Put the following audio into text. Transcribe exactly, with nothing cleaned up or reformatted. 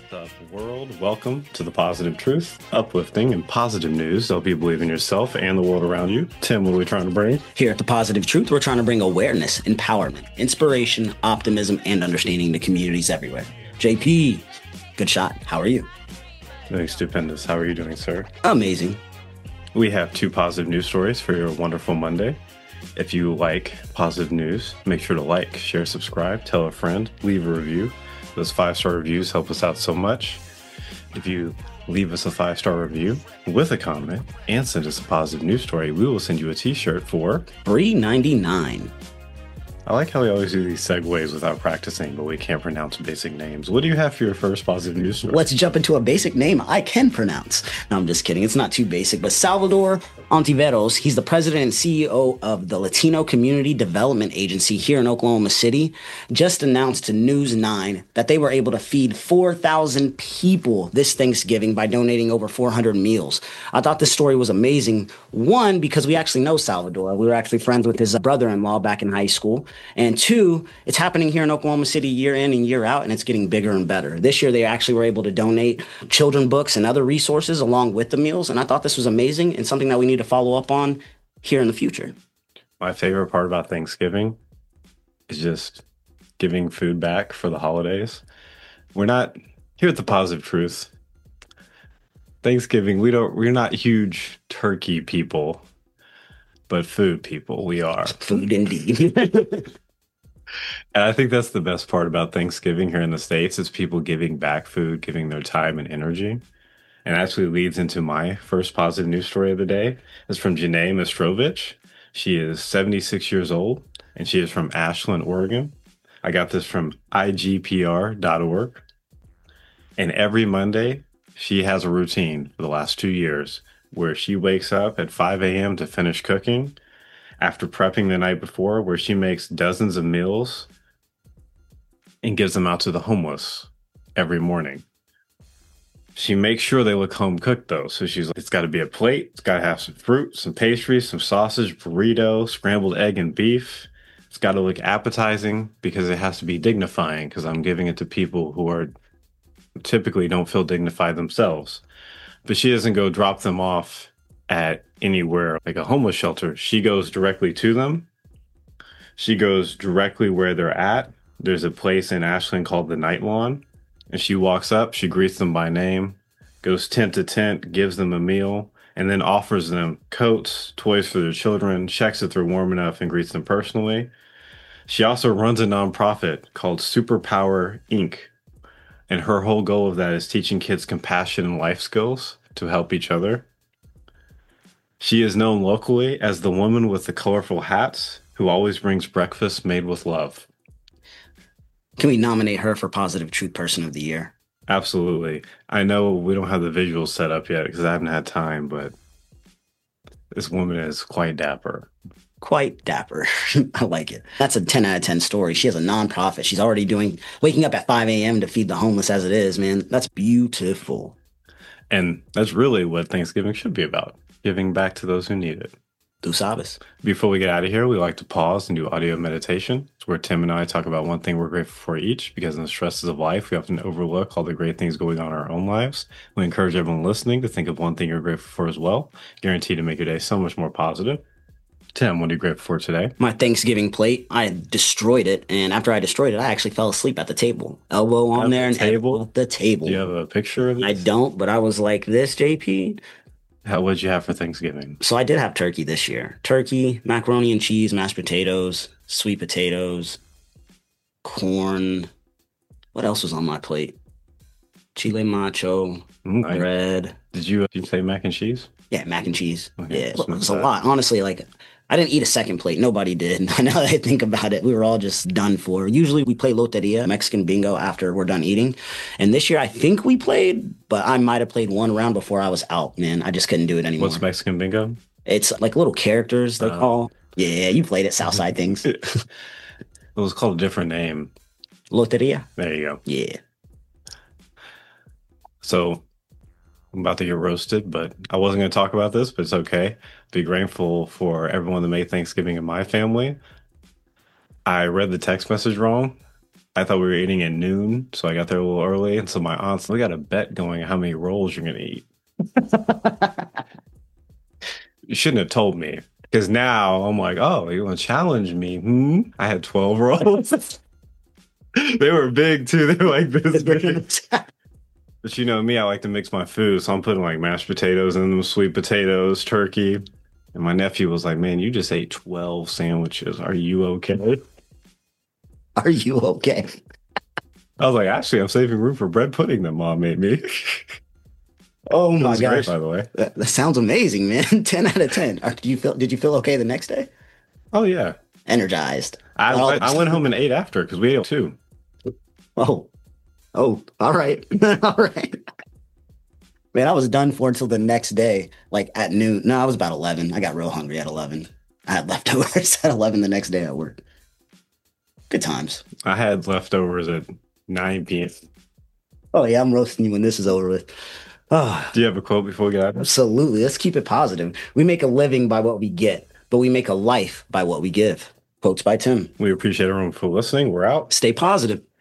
up, world? Welcome to The Positive Truth, uplifting and positive news to help you believe in yourself and the world around you. Tim, what are we trying to bring? Here at The Positive Truth, we're trying to bring awareness, empowerment, inspiration, optimism, and understanding to communities everywhere. J P, good shot. How are you? Doing stupendous. How are you doing, sir? Amazing. We have two positive news stories for your wonderful Monday. If you like positive news, make sure to like, share, subscribe, tell a friend, leave a review. Those five-star reviews help us out so much. If you leave us a five-star review with a comment and send us a positive news story, we will send you a t-shirt for three ninety-nine. I like how we always do these segues without practicing, but we can't pronounce basic names. What do you have for your first positive news story? Let's jump into a basic name I can pronounce. No, I'm just kidding. It's not too basic, but Salvador Ontiveros, he's the president and C E O of the Latino Community Development Agency here in Oklahoma City, just announced to News nine that they were able to feed four thousand people this Thanksgiving by donating over four hundred meals. I thought this story was amazing. One, because we actually know Salvador. We were actually friends with his brother-in-law back in high school. And two, it's happening here in Oklahoma City year in and year out, and it's getting bigger and better. This year, they actually were able to donate children books and other resources along with the meals. And I thought this was amazing and something that we need to follow up on here in the future. My favorite part about Thanksgiving is just giving food back for the holidays. We're not here at The Positive Truth. Thanksgiving, we don't, we're not huge turkey people, but food people, we are. Food indeed. And I think that's the best part about Thanksgiving here in the States is people giving back food, giving their time and energy. And actually leads into my first positive news story of the day. It's from Janae Mistrovich. She is seventy-six years old, and she is from Ashland, Oregon. I got this from I G P R dot org. And every Monday, she has a routine for the last two years where she wakes up at five a.m. to finish cooking after prepping the night before, where she makes dozens of meals and gives them out to the homeless every morning. She makes sure they look home cooked, though. So she's like, it's got to be a plate. It's got to have some fruit, some pastries, some sausage, burrito, scrambled egg and beef. It's got to look appetizing because it has to be dignifying because I'm giving it to people who are typically don't feel dignified themselves. But she doesn't go drop them off at anywhere like a homeless shelter. She goes directly to them. She goes directly where they're at. There's a place in Ashland called the Night Lawn. And she walks up, she greets them by name, goes tent to tent, gives them a meal, and then offers them coats, toys for their children, checks if they're warm enough, and greets them personally. She also runs a nonprofit called Superpower Incorporated. And her whole goal of that is teaching kids compassion and life skills to help each other. She is known locally as the woman with the colorful hats who always brings breakfast made with love. Can we nominate her for Positive Truth Person of the Year? Absolutely. I know we don't have the visuals set up yet because I haven't had time, but this woman is quite dapper. Quite dapper. I like it. That's a ten out of ten story. She has a nonprofit. She's already doing, waking up at five a.m. to feed the homeless as it is, man. That's beautiful. And that's really what Thanksgiving should be about, giving back to those who need it. Tu sabes. Before we get out of here, we like to pause and do audio meditation. It's where Tim and I talk about one thing we're grateful for each, because in the stresses of life, we often overlook all the great things going on in our own lives. We encourage everyone listening to think of one thing you're grateful for as well, guaranteed to make your day so much more positive. Tim, what are you grateful for today? My Thanksgiving plate, I destroyed it. And after I destroyed it, I actually fell asleep at the table. Elbow on At there the and table? at the table. Do you have a picture of it? I don't, but I was like this, J P. How, what'd you have for Thanksgiving? So I did have turkey this year. Turkey, macaroni and cheese, mashed potatoes, sweet potatoes, corn. What else was on my plate? Chile macho, Mm, I- bread. Did you, did you say mac and cheese? Yeah, mac and cheese. Okay, Yeah, it smooth was a that. lot. Honestly, like, I didn't eat a second plate. Nobody did. Now that I think about it, we were all just done for. Usually we play Loteria, Mexican bingo, after we're done eating. And this year I think we played, but I might have played one round before I was out, man. I just couldn't do it anymore. What's Mexican bingo? It's like little characters they Uh, call. Yeah, you played it, Southside things. It was called a different name. Loteria? There you go. Yeah. So I'm about to get roasted, but I wasn't going to talk about this, but it's okay. Be grateful for everyone that made Thanksgiving in my family. I read the text message wrong. I thought we were eating at noon, so I got there a little early. And so my aunt's, we got a bet going how many rolls you're going to eat. You shouldn't have told me. Because now I'm like, oh, you want to challenge me? Hmm? I had twelve rolls. They were big too. They were like this big. But you know me, I like to mix my food. So I'm putting like mashed potatoes in them, sweet potatoes, turkey. And my nephew was like, man, you just ate twelve sandwiches. Are you okay? Are you okay? I was like, actually, I'm saving room for bread pudding that mom made me. Oh my gosh. Great, by the way. That, that sounds amazing, man. ten out of ten. Did you feel did you feel okay the next day? Oh yeah. Energized. I, I, I went home and ate after because we ate too. Oh. Oh, all right. All right. Man, I was done for until the next day, like at noon. No, I was about eleven. I got real hungry at eleven. I had leftovers at eleven the next day at work. Good times. I had leftovers at nine p.m. Oh yeah, I'm roasting you when this is over with. Oh, do you have a quote before we get out? Absolutely. Let's keep it positive. We make a living by what we get, but we make a life by what we give. Quotes by Tim. We appreciate everyone for listening. We're out. Stay positive.